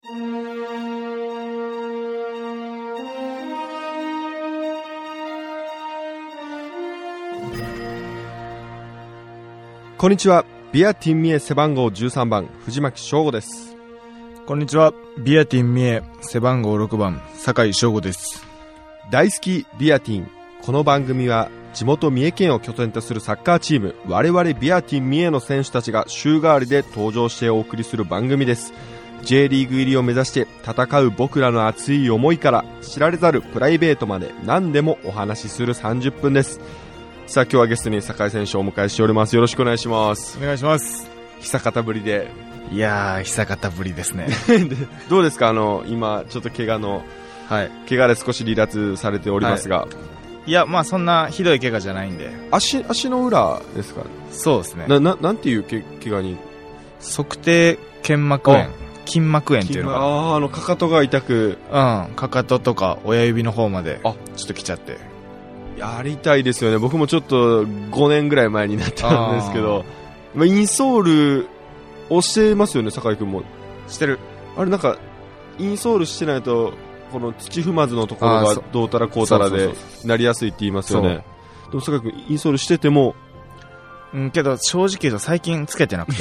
こんにちは。ビアティンミエ背番号13番藤巻翔吾です。 こんにちは。ビアティンミエ背番号6番酒井翔吾です。 大好きビアティン。この番組は地元三重県を拠点とするサッカーチーム我々ビアティン三重の選手たちが週替わりで登場してお送りする番組です。 J リーグ入りを目指して戦う僕らの熱い思いから知られざるプライベートまで何でもお話しする30分です。さあ今日はゲストに酒井選手をお迎えしております。よろしくお願いします。 お願いします。 久方ぶりで。 いやー久方ぶりですねどうですか今ちょっと怪我で少し離脱されておりますが、 いやまあそんなひどい怪我じゃないんで。 足の裏ですかね。 そうですね。 なんていう怪我に。 足底腱膜炎、筋膜炎っていうのがかかとが痛く、 かかととか親指の方までちょっと来ちゃって。 やりたいですよね。僕もちょっと5年ぐらい前になったんですけど、インソールをしてますよね。酒井君もしてる。 あれなんかインソールしてないとこの土踏まずのところがどうたらこうたらでなりやすいって言いますよね。でも酒井君インソールしてても、 けど正直言うと最近つけてなくて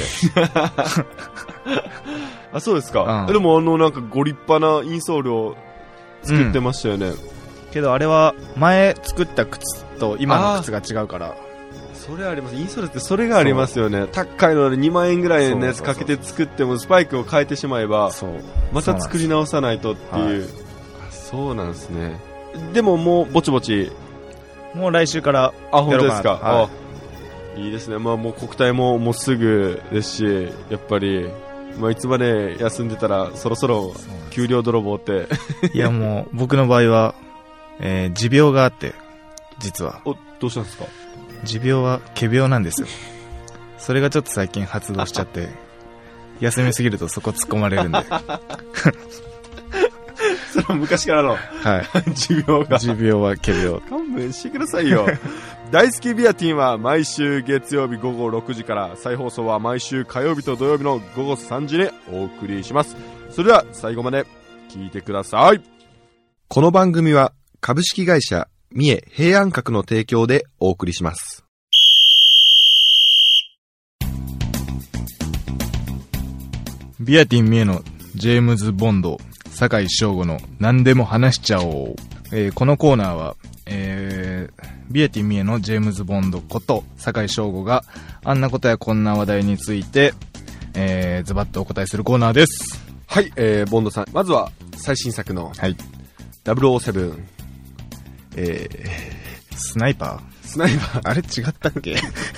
あ、そうですか。でもなんかご立派なインソールを作ってましたよね。 けどあれは前作った靴と今の靴が違うから。 それあります。インソールってそれがありますよね。高いので2万円ぐらいのやつかけて作ってもスパイクを変えてしまえばまた作り直さないとっていう。そうなんですね。でももうぼちぼちもう来週からやろうかな。 本当ですか。いいですね。もう国体ももうすぐですし、やっぱりいつまで休んでたらそろそろ給料泥棒っていやもう僕の場合は持病があって、実は。 どうしたんですか。 持病は仮病なんですよ。それがちょっと最近発動しちゃって休みすぎるとそこ突っ込まれるんでそれは昔からの持病は仮病。 勘弁してくださいよ大好きビアティンは毎週月曜日午後6時から、再放送は毎週火曜日と土曜日の午後3時にお送りします。それでは最後まで聞いてください。この番組は株式会社三重平安閣の提供でお送りします。 ビアティン三重のジェームズ・ボンド酒井翔吾の何でも話しちゃおう。このコーナーは、ビアティン三重のジェームズ・ボンドこと酒井翔吾があんなことやこんな話題について、ズバッとお答えするコーナーです。 はい、ボンドさん、まずは最新作の、007、 スナイパーあれ違ったっけ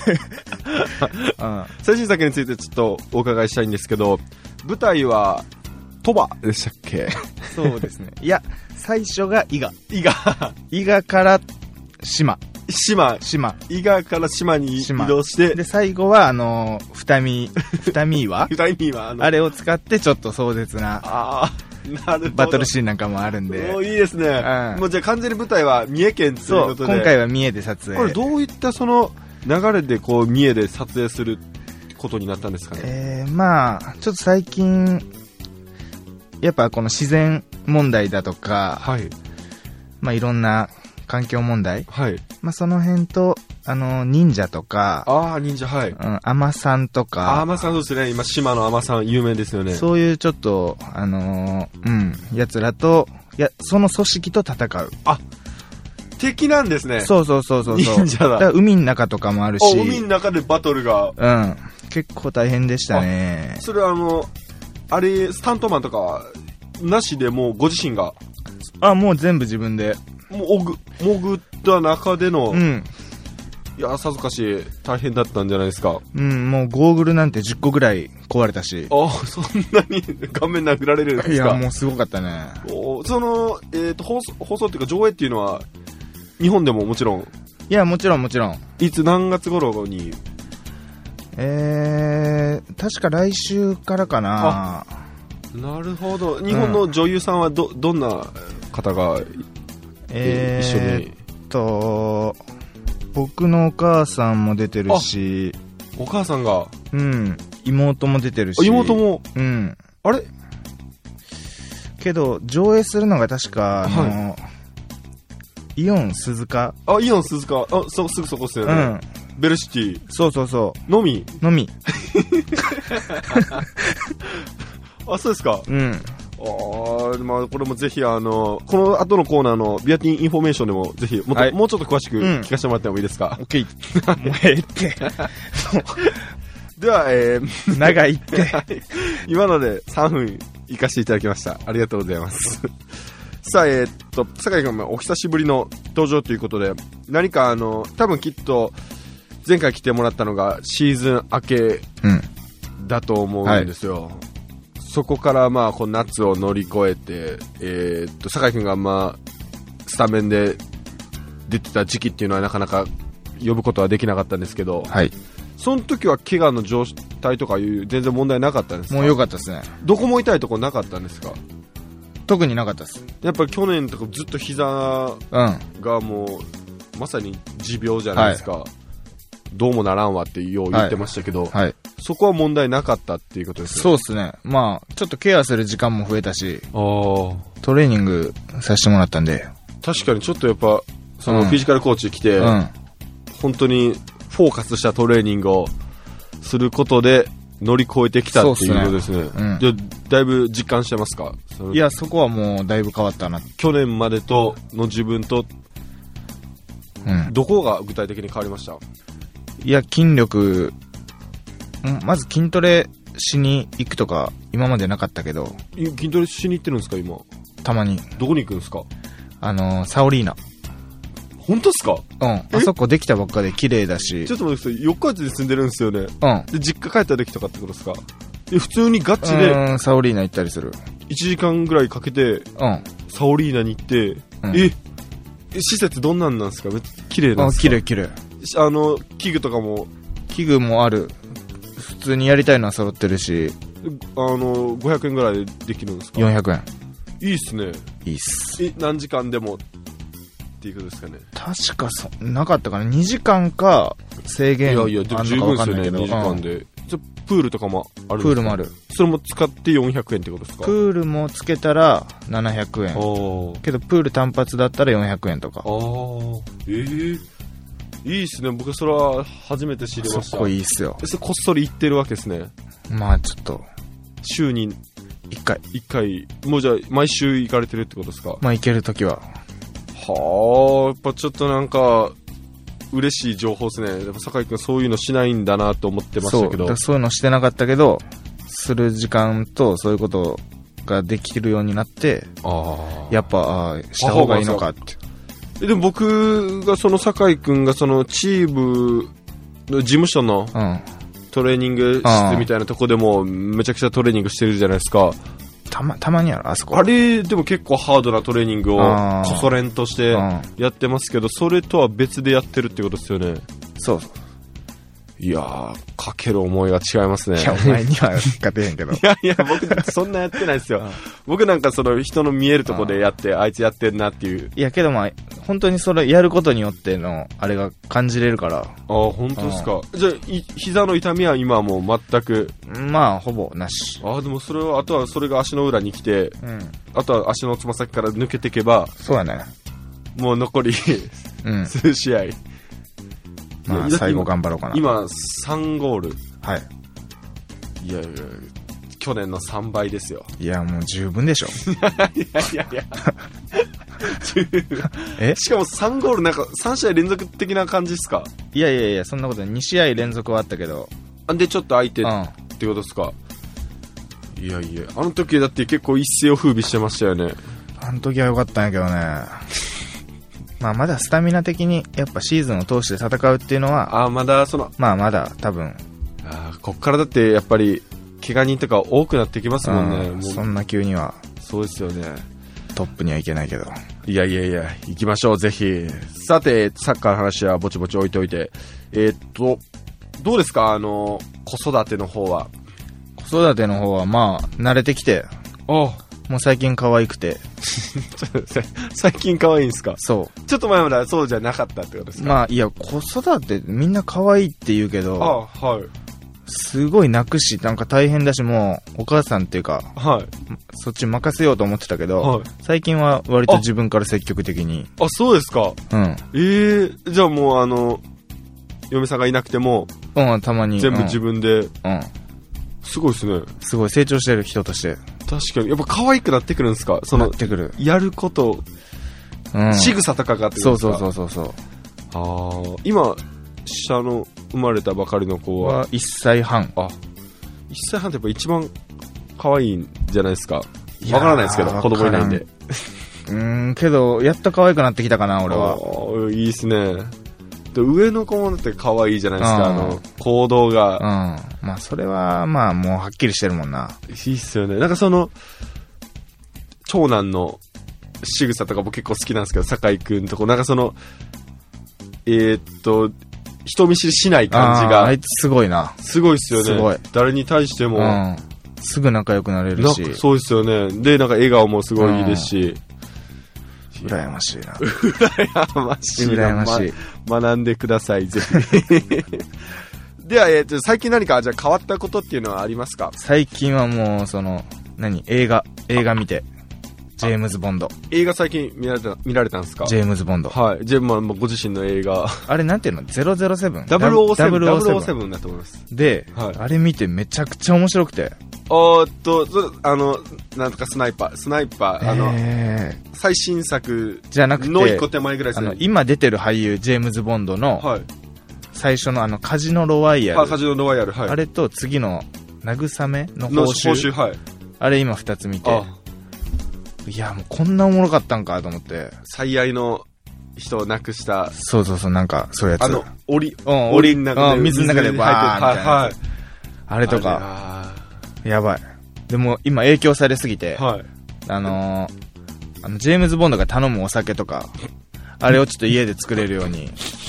最新作についてちょっとお伺いしたいんですけど、舞台は鳥羽でしたっけ。 そうですね。いや最初が伊賀から島伊賀から島に移動して、 で最後は二見岩あれを使ってちょっと壮絶なバトルシーンなんかもあるんで。 いいですね。もうじゃあ完全に舞台は三重県ということで。 今回は三重で撮影。 これどういったその流れでこう三重で撮影することになったんですかね。 まあちょっと最近やっぱこの自然問題だとか、いろんな環境問題、その辺と忍者とか、海女さんとか、 海女さんそうですね。今島の海女さん有名ですよね。 そういうちょっとやつらとその組織と戦う。 敵なんですね。 そう忍者だ。だから海の中とかもあるし。 海の中でバトルが。 結構大変でしたね。 それはあれスタントマンとかなしでもうご自身が。 もう全部自分で。 もう潜った中での。いやさぞかし大変だったんじゃないですか。 もうゴーグルなんて10個ぐらい壊れたし。 そんなに顔面殴られるんですか。 いやもうすごかったね。 その放送っていうか上映っていうのは日本でももちろん。 いやもちろん。 いつ何月頃に。 確か来週からかな。 なるほど。日本の女優さんはどんな方が一緒に。 僕のお母さんも出てるし。 お母さんが。 妹も出てるし。 妹も。 あれけど、上映するのが確か、イオン鈴鹿。 あ、イオン鈴鹿。あ、すぐそこっすよね。うん。ベルシティ。 そうそうそう。 のみ。あ、そうですか。 うん。 まあ、これもぜひ、この後のコーナーのビアティンインフォメーションでも、ぜひ、もうちょっと詳しく聞かせてもらってもいいですか？ オッケー。もうええって。 では、 長いって。 今ので3分行かせていただきました。ありがとうございます。さあ、酒井君もお久しぶりの登場ということで、何か多分きっと、前回来てもらったのがシーズン明けだと思うんですよ。はい、そこからまあこの夏を乗り越えて、酒井君がまあスタメンで出てた時期っていうのはなかなか呼ぶことはできなかったんですけど、 はい、 その時は怪我の状態とかいう全然問題なかったんですか？ もう良かったですね。 どこも痛いとこなかったんですか？ 特になかったです。 やっぱり去年とかずっと膝がもう、まさに持病じゃないですか。はい、どうもならんわってよう言ってましたけど、 はい、 そこは問題なかったっていうことですね。 そうですね。まあちょっとケアする時間も増えたし、トレーニングさせてもらったんで。 確かにちょっとやっぱそのフィジカルコーチ来て、本当にフォーカスしたトレーニングをすることで乗り越えてきたっていうことですね。じゃあだいぶ実感してますか？ いや、そこはもうだいぶ変わったな。 去年までとの自分と、どこが具体的に変わりました？ いや、筋力、まず筋トレしに行くとか今までなかったけど。 筋トレしに行ってるんですか今？ たまに。 どこに行くんですか？ サオリーナ。 本当ですか？ うん。あそこできたばっかで綺麗だし。 ちょっと待ってください。四日市で住んでるんですよね。 うん。 で、実家帰った時とかってことですか？普通にガチで。 サオリーナ行ったりする。 1時間ぐらいかけて、サオリーナに行って、施設どんなんなんですか？めっちゃ綺麗なんですか？ 綺麗。 器具とかも。 器具もある。普通にやりたいのは揃ってるし。 500円ぐらいでできるんですか ？400円。 いいっすね。 いいっす。 何時間でもっていうことですかね。 確かなかったかな。2時間か制限あるのか分かんないけど。 2時間で。じゃプールとかもあるんですか？ プールもある。 それも使って400円ってことですか？ プールもつけたら700円。けどプール単発だったら400円とか。 いいっすね。僕それは初めて知りました。 そこいいっすよ。 こっそり行ってるわけですね。 まあちょっと週に1回もうじゃあ毎週行かれてるってことですか？ まあ行けるときは。 はあ、やっぱちょっとなんか嬉しい情報ですね。やっぱ酒井君そういうのしないんだなと思ってましたけど。 そういうのしてなかったけど、する時間とそういうことができるようになって、やっぱした方がいいのかって。 でも僕がその酒井君がそのチームの事務所のトレーニング室みたいなとこでもめちゃくちゃトレーニングしてるじゃないですか。 たまにあそこ。 あれでも結構ハードなトレーニングをこそ練としてやってますけど、それとは別でやってるってことですよね。 そう。 いやー、かける思いは違いますね。 いや、お前には勝てへんけど。 いや、僕そんなやってないですよ。僕なんかその人の見えるとこでやって、あいつやってんなっていう。 いや、けどまあ、本当にそれやることによっての、あれが感じれるから。 本当ですか。じゃあ、膝の痛みは今はもう全く。 まあ、ほぼなし。 でもそれは、あとはそれが足の裏に来て、あとは足のつま先から抜けていけば。 そうやね。 もう残り、数試合。 まあ、最後頑張ろうかな。 今、3ゴール。 はい。 いや、去年の3倍ですよ。 いや、もう十分でしょ。 いや。しかも3ゴールなんか3試合連続的な感じですか？ いや、そんなこと2試合連続はあったけど。 で、ちょっと空いてってことですか？いや、あの時だって結構一世を風靡してましたよね。 あの時は良かったんやけどね。まあまだスタミナ的にやっぱシーズンを通して戦うっていうのはまだまだ多分こっからだってやっぱり怪我人とか多くなってきますもんね。 もうそんな急にはそうですよね。 トップにはいけないけど。 いや行きましょうぜひ。さてサッカーの話はぼちぼち置いておいてどうですか子育ての方は。 子育ての方はまあ慣れてきてもう最近可愛くて最近可愛いんですか？ そう。 ちょっと前まではそうじゃなかったってことですか？ まあいや子育てみんな可愛いって言うけど、 はい。 すごい泣くし、なんか大変だし、もう、お母さんっていうか、 はい。 そっち任せようと思ってたけど、 はい。 最近は割と自分から積極的に。 あ、そうですか。 うん。 じゃあもう嫁さんがいなくても、 うん、たまに。 全部自分で。 うん。 すごいですね。 すごい成長してる人として。 確かに。やっぱ可愛くなってくるんですか？ なってくる。 やること、 うん。 仕草とかがってことですか？ そう。 今、下の生まれたばかりの子は 1歳半。 1歳半ってやっぱ一番可愛いんじゃないですか。わからないですけど、子供いないんで。 けど、やっと可愛くなってきたかな、俺は。 いいっすね。で、上の子もだって可愛いじゃないですか、行動が。 まあ、それは、まあ、もうはっきりしてるもんな。 いいっすよね。なんか長男の仕草とか僕結構好きなんですけど、酒井くんとこ、なんか人見知りしない感じが。 あいつすごいな。 すごいっすよね。 すごい。 誰に対しても。 すぐ仲良くなれるし。 そうですよね。で、なんか笑顔もすごいいいですし。 羨ましいな。 羨ましいな。 羨ましい。 学んでください、ぜひ。では、最近何かじゃあ変わったことっていうのはありますか？ 最近はもう、映画見て。ジェームズ・ボンド。 映画最近見られたんですか？ ジェームズ・ボンド。 はい。ご自身の映画。 あれなんていうの ?007。 007だと思います。 で、あれ見てめちゃくちゃ面白くて。 なんとかスナイパー、最新作じゃなくての一個手前ぐらいですね。 今出てる俳優、ジェームズ・ボンドの、最初のカジノ・ロワイヤル。 カジノ・ロワイヤル、はい。 あれと次の、慰めの報酬。 はい。 あれ今2つ見て。いや、もうこんなおもろかったんかと思って。 最愛の人を亡くした。 そう、なんか、そういうやつ。 檻の中で。水の中でバーンみたいな。 はい。 あれとか。やばい。でも今影響されすぎて。 はい。 ジェームズ・ボンドが頼むお酒とか、あれをちょっと家で作れるように、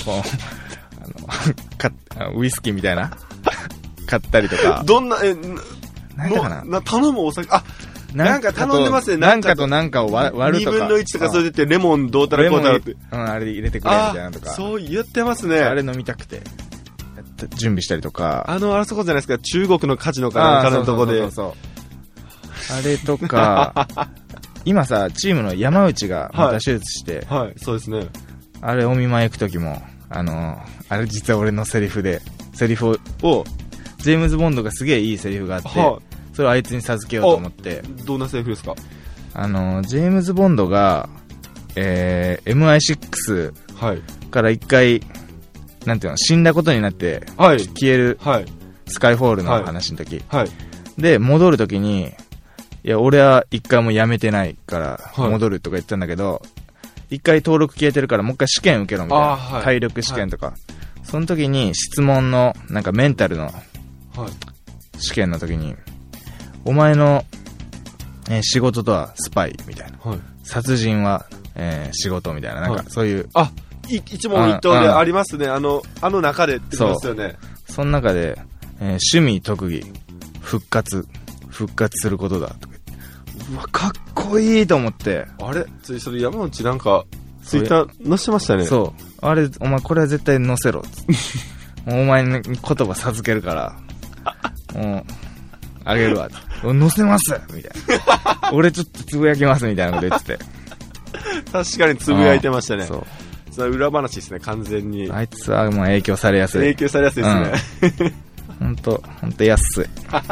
ウイスキーみたいな買ったりとか。 どんな、 なんだかな。 頼むお酒、なんか頼んでますね。 なんかとなんかを割るとか。 2分の1とかそれでってレモンどうたらこうたらって。 あれ入れてくれみたいなとか。 そう言ってますね。 あれ飲みたくて。準備したりとか。 あそこじゃないですか。中国のカジノかなんかのとこで。 そう。あれとか、今さ、チームの山内がまた手術して。 はい、そうですね。 あれお見舞い行くときも、あれ実は俺のセリフを、ジェームズ・ボンドがすげえいいセリフがあって、それをあいつに授けようと思って。 どんなセリフですか？ ジェームズ・ボンドが、MI6 から一回、なんていうの、死んだことになって、消える、スカイフォールの話の時、で、戻る時に、いや、俺は一回も辞めてないから、戻るとか言ったんだけど、一回登録消えてるからもう一回試験受けろみたいな。体力試験とか。その時に質問の、なんかメンタルの、試験の時に、お前の、仕事とはスパイみたいな、殺人は、仕事みたいな、なんかそういう、 一問一答でありますね。あの中でってことですよね。 その中で、趣味特技復活することだとか言って、うわかっこいいと思って。 あれそれ山内なんかツイッター載せてましたね。 そう、あれお前これは絶対載せろっつってもうお前に言葉授けるからもうあげるわって載せますみたいな俺ちょっとつぶやきますみたいなこと言ってて確かにつぶやいてましたね。それ裏話ですね、完全に。 あいつはもう影響されやすいですね。ほんと安い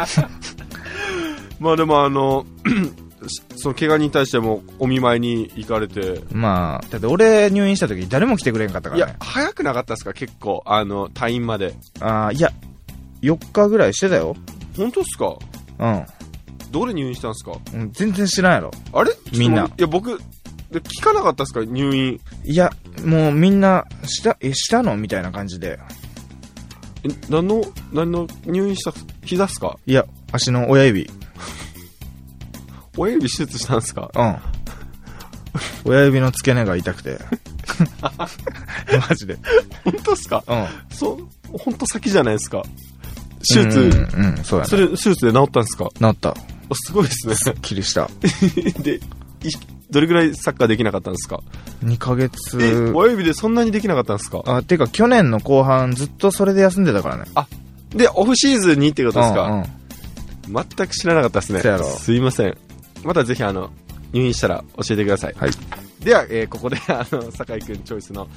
まあでもその怪我に対してもお見舞いに行かれて。 まあだって俺入院した時誰も来てくれんかったからね。 いや早くなかったですか？結構退院まで。 いや4日ぐらいしてたよ。 本当っすか？どれ入院したんですか？ 全然知らんやろ。 あれみんな。 いや僕聞かなかったですか？入院。 いやもうみんなしたのみたいな感じで。 何の入院した膝っすか？ いや足の親指親指手術したんですか？ 親指の付け根が痛くてマジで。 本当っすか？本当先じゃないですか。手術。 そうやね。 それ手術で治ったんですか？ 治った。 すごいですね。 すっきりしたでどれぐらいサッカーできなかったんですか ？2ヶ月。 親指でそんなにできなかったんですか？ てか去年の後半ずっとそれで休んでたからね。 で、オフシーズンにってことですか？ うんうん。 全く知らなかったですね。 そうやろ。 すいません。またぜひ入院したら教えてください。 はい。 では、ここで酒井くんチョイスの、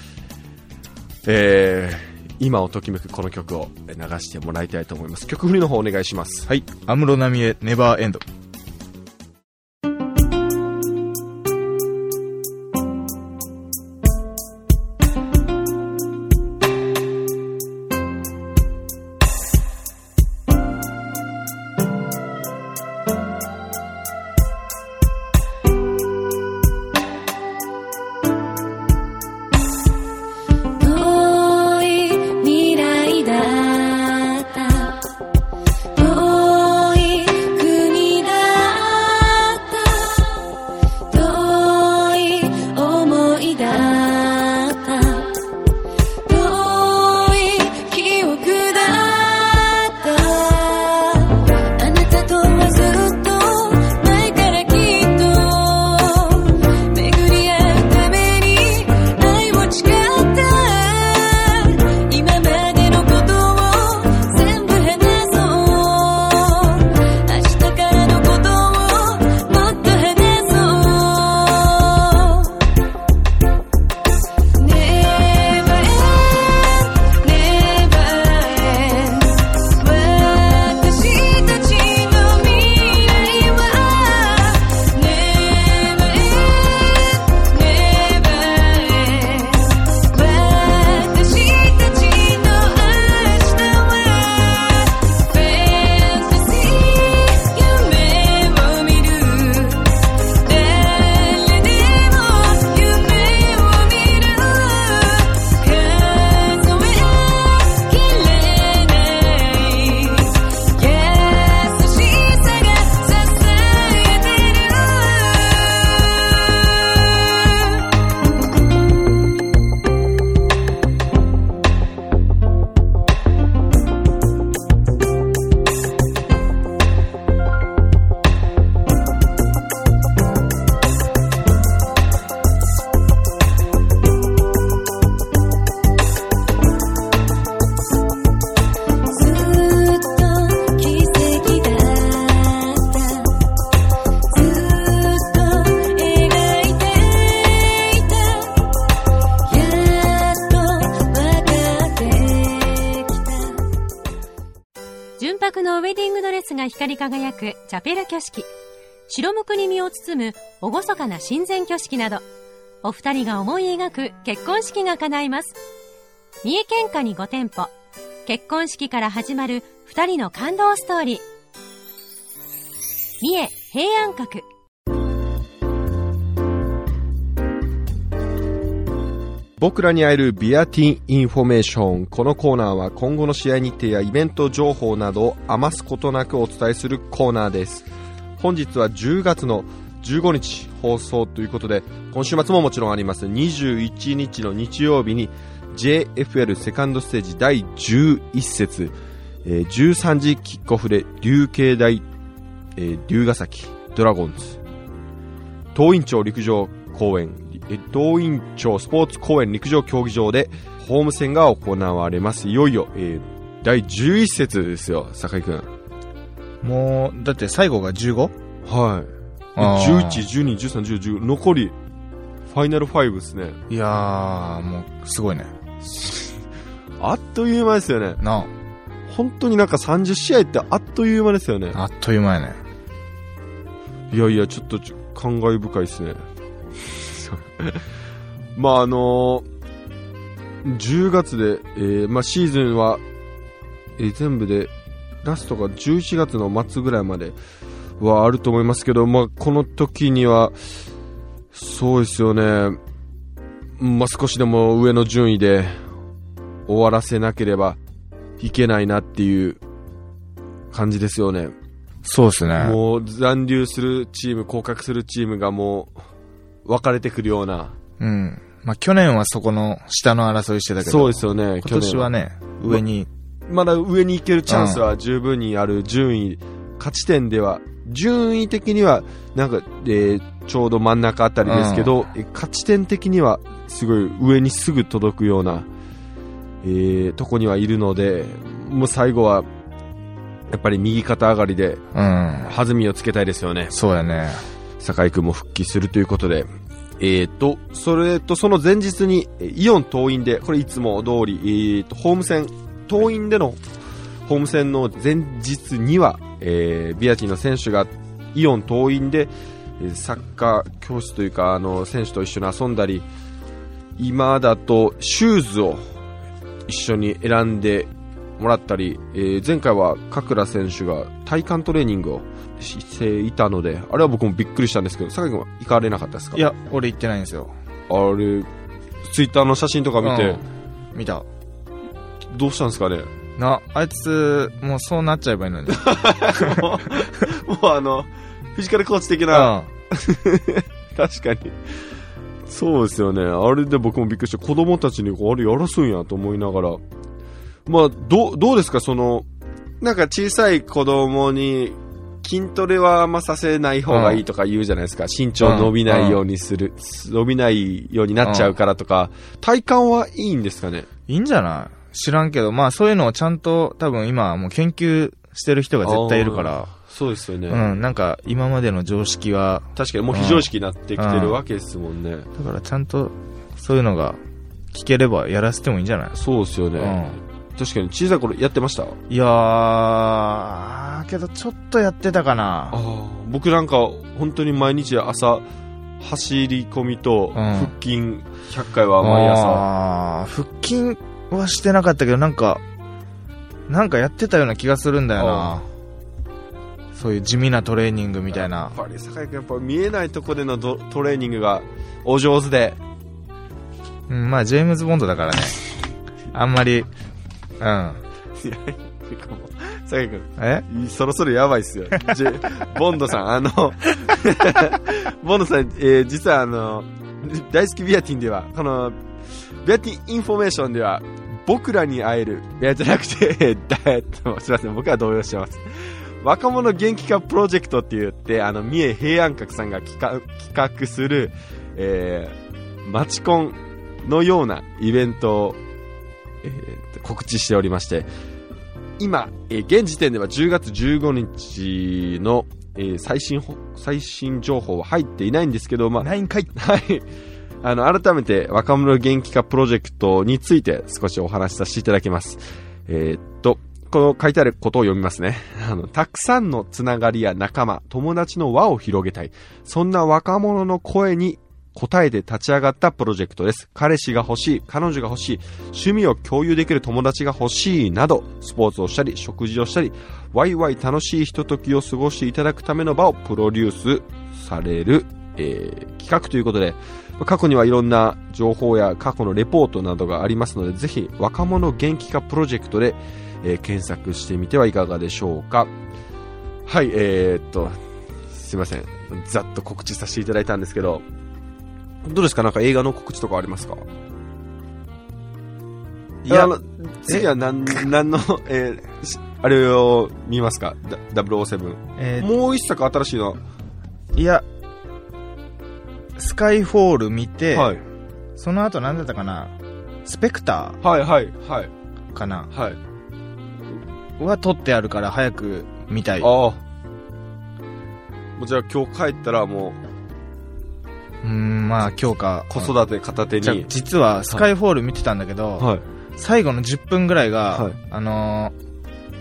今をときめくこの曲を流してもらいたいと思います。曲振りの方お願いします。 はい。安室奈美恵ネバーエンド。 純白のウェディングドレスが光り輝くチャペル挙式、白むくに身を包む厳かな神前挙式など、お二人が思い描く結婚式が叶います。三重県下に5店舗、結婚式から始まる二人の感動ストーリー。三重平安閣。 僕らに会えるビアティンインフォメーション。このコーナーは今後の試合日程やイベント情報などを余すことなくお伝えするコーナーです。本日は10月の15日放送ということで、今週末ももちろんあります21日の日曜日に JFL セカンドステージ第11節、13時キックオフで琉球大、龍ヶ崎ドラゴンズ東院町陸上公園、東院町スポーツ公園陸上競技場でホーム戦が行われます。いよいよ、第11節ですよ、酒井くん。 もうだって最後が 15？ はい。11、12、13、10、残りファイナル5ですね。 いやー、もうすごいね。 あっという間ですよね。 なあ、 本当になんか30試合ってあっという間ですよね。 あっという間やね。 いやいや、ちょっと感慨深いですね。まあ10月で、まあシーズンは、全部でラストが11月の末ぐらいまではあると思いますけど、まあこの時にはそうですよね、まあ少しでも上の順位で終わらせなければいけないなっていう感じですよね。 そうですね。 もう残留するチーム、降格するチームがもう分かれてくるような。 うん。まあ去年はそこの下の争いしてたけど、 そうですよね。 今年はね、上に、 まだ上に行けるチャンスは十分にある。順位、勝ち点では順位的にはなんか、ちょうど真ん中あたりですけど、勝ち点的にはすごい上にすぐ届くような、とこにはいるので、 もう最後はやっぱり右肩上がりでうん。 弾みをつけたいですよね。 そうやね。 酒井君も復帰するということで、それとその前日にイオン桐蔭で、これいつも通り、ホーム戦、桐蔭でのホーム戦の前日には、ビアティの選手がイオン桐蔭でサッカー教室というか選手と一緒に遊んだり、今だとシューズを一緒に選んでもらったり、前回は加倉選手が体幹トレーニングをしていたので、あれは僕もびっくりしたんですけど、酒井君は行かれなかったですか？ いや、俺行ってないんですよ。 あれツイッターの写真とか見て、 見た。 どうしたんですかね。 あいつもうそうなっちゃえばいいのに。 もうフィジカルコーチ的な、確かにそうですよね。あれで僕もびっくりして、子供たちにあれやらすんやと思いながら、まあどうですか、なんか小さい子供に筋トレはあんまさせない方がいいとか言うじゃないですか。身長伸びないようにする、伸びないようになっちゃうからとか、体幹はいいんですかね。 いいんじゃない？知らんけど、まあそういうのをちゃんと多分今もう研究してる人が絶対いるから。 そうですよね。 なんか今までの常識は確かにもう非常識になってきてるわけですもんね。 だからちゃんとそういうのが聞ければやらせてもいいんじゃない？ そうですよね。確かに小さい頃やってました？ いやー、けどちょっとやってたかな。 僕なんか本当に毎日朝走り込みと腹筋100回は毎朝。 腹筋はしてなかったけど、なんかやってたような気がするんだよな。そういう地味なトレーニングみたいな。 やっぱり酒井君、やっぱ見えないとこでのトレーニングがお上手で。 まあジェームズボンドだからね。あんまりいや、酒井君、そろそろやばいっすよ。ボンドさん、ボンドさん、実は大好きビアティンでは、このビアティンインフォメーションでは、僕らに会える、じゃなくて、すいません、僕は動揺してます。若者元気化プロジェクトって言って、三重平安閣さんが企画する、マチコンのようなイベントを、告知しておりまして、今、現時点では10月15日の、最新情報は入っていないんですけど、まあ、 ないんかい。 はい。改めて若者元気化プロジェクトについて少しお話しさせていただきます。この書いてあることを読みますね。たくさんのつながりや仲間、友達の輪を広げたい。そんな若者の声に応えて立ち上がったプロジェクトです。彼氏が欲しい、彼女が欲しい、趣味を共有できる友達が欲しいなど、スポーツをしたり、食事をしたり、ワイワイ楽しいひとときを過ごしていただくための場をプロデュースされる、企画ということで、過去にはいろんな情報や過去のレポートなどがありますので、ぜひ若者元気化プロジェクトで、検索してみてはいかがでしょうか。はい、すいません。ざっと告知させていただいたんですけど、どうですか？なんか映画の告知とかありますか？いや、次は何の、あれを見ますか？007。もう一作新しいの。 いや、スカイフォール見て、 はい、 その後何だったかな、スペクター、 はいはいはい、 かな、 はい、 は撮ってあるから早く見たい。 もうじゃあ今日帰ったらもうまあ今日か子育て片手に。 実はスカイフォール見てたんだけど、はい、最後の10分ぐらいが、はい、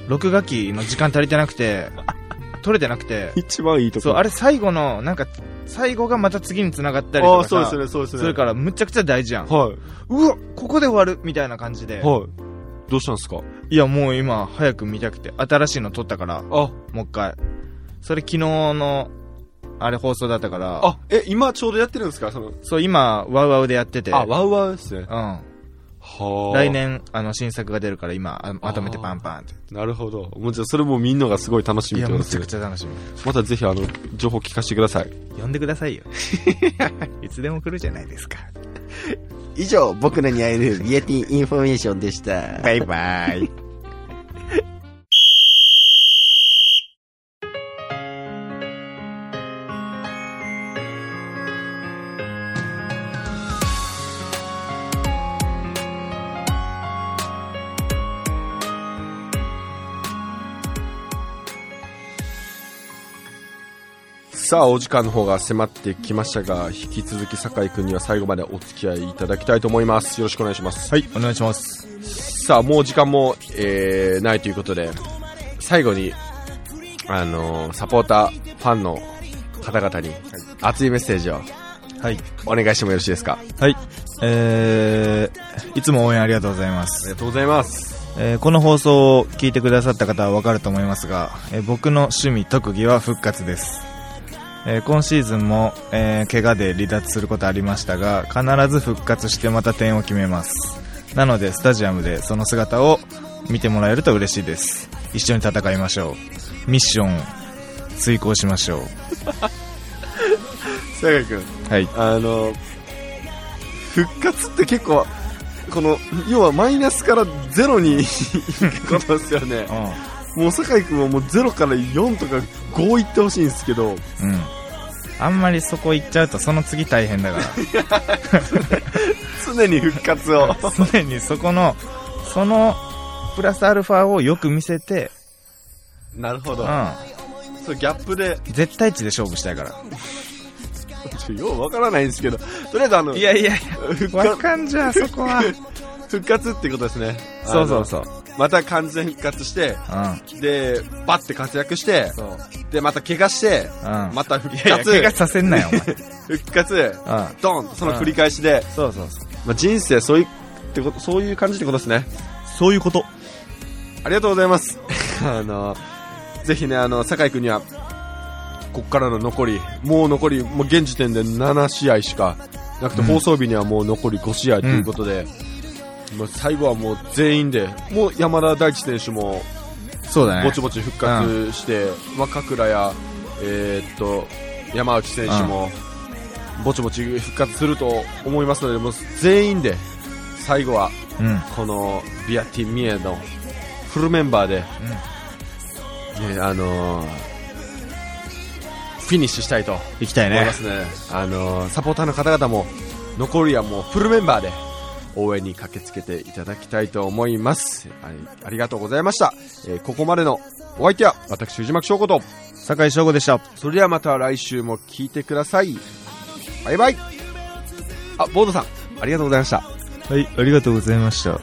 録画機の時間足りてなくて撮れてなくて、 一番いいとこ。 そう、あれ最後のなんか最後がまた次に繋がったりとかさ、 そうですね、そうですね。 それからむちゃくちゃ大事やん。 はい。 うわ、ここで終わるみたいな感じで。 はい。どうしたんですか？ いや、もう今早く見たくて、新しいの撮ったから、もう一回。それ昨日のあれ放送だったから。 今ちょうどやってるんですか？ そう、今ワウワウでやってて。 ワウワウですね。 うん。来年新作が出るから今まとめてパンパンって。 なるほど。もうじゃあそれもみんながすごい楽しみってことですね。 いや、めちゃくちゃ楽しみ。 またぜひ情報聞かせてください。 呼んでくださいよ。いつでも来るじゃないですか。 以上、僕らに会えるビアティンインフォメーションでした。 バイバイ。 さあお時間の方が迫ってきましたが、引き続き酒井くんには最後までお付き合いいただきたいと思います。よろしくお願いします。 はい、お願いします。 さあもう時間も、ないということで、最後にサポーターファンの方々に熱いメッセージを、はい、お願いしてもよろしいですか。 はい、いつも応援ありがとうございます。 ありがとうございます。 この放送を聞いてくださった方はわかると思いますが、僕の趣味特技は復活です。今シーズンも、怪我で離脱することありましたが、必ず復活してまた点を決めます。なのでスタジアムでその姿を見てもらえると嬉しいです。一緒に戦いましょう。ミッション遂行しましょう。 酒井くん、 はい、 復活って結構この要はマイナスからゼロに行くことですよね。もう酒井くんはもう0から4とか5いってほしいんですけど、 あんまりそこ行っちゃうとその次大変だから常に復活を常にそのプラスアルファをよく見せて。 なるほど、そうギャップで絶対値で勝負したいからようわからないんですけど、とりあえずいやわかんじゃそこは復活ってことですね。 そうまた完全復活して、でバッて活躍して、でまた怪我して、また復活。 怪我させんなよお前復活、ドンとその繰り返しで、人生そういう感じってことですね。 そういうこと。 ありがとうございます。ぜひね、酒井くんにはこっからの残りもう現時点で7試合しかなくて、放送日にはもう残り5試合ということで、もう最後はもう全員で、もう山田大地選手もそうだね、 ぼちぼち復活して、角倉や山内選手もぼちぼち復活すると思いますので、もう全員で最後はこのビアティミエのフルメンバーで、フィニッシュしたいと思いますね。サポーターの方々も残りはもうフルメンバーで応援に駆けつけていただきたいと思います。ありがとうございました。ここまでのお相手は私藤巻翔子と酒井翔吾でした。 それではまた来週も聞いてください。バイバイ。ボードさんありがとうございました。 はい、ありがとうございました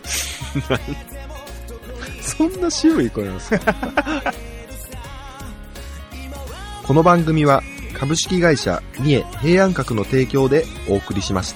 そんな渋い声なんですかこの番組は株式会社三重平安閣の提供でお送りしました。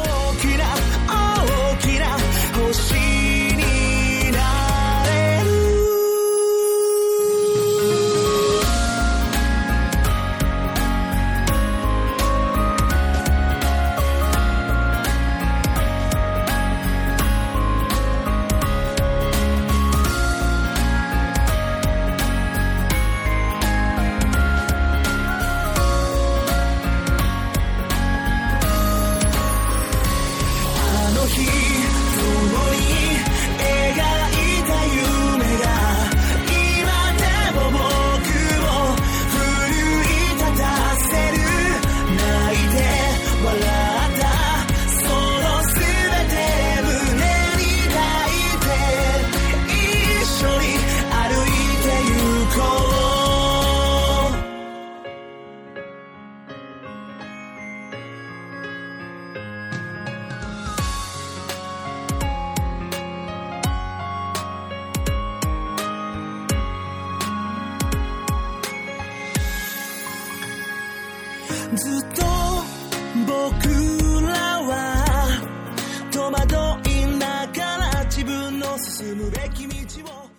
ずっと僕らは戸惑いながら自分の進むべき道を